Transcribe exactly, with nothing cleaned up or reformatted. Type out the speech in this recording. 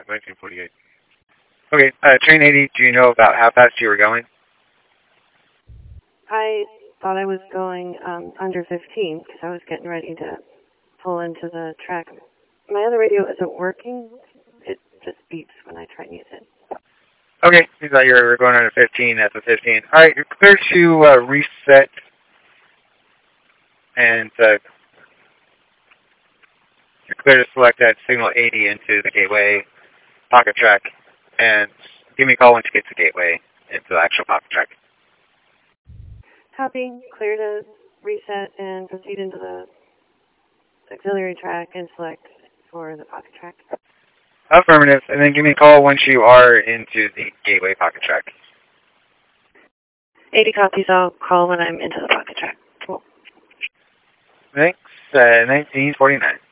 nineteen forty-eight. Okay, uh, train eighty, do you know about how fast you were going? I thought I was going um, under fifteen because I was getting ready to pull into the track. My other radio isn't working. It just beeps when I try and use it. Okay, you thought you were going under fifteen at the fifteen. All right, you're clear to uh, reset and uh, you're clear to select that signal eighty into the gateway pocket track and give me a call once you get to the gateway into the actual pocket track. Copy. Clear to reset and proceed into the auxiliary track and select for the pocket track. Affirmative, and then give me a call once you are into the gateway pocket track. eighty copies, I'll call when I'm into the pocket track. Cool. Thanks, uh, nineteen forty-nine.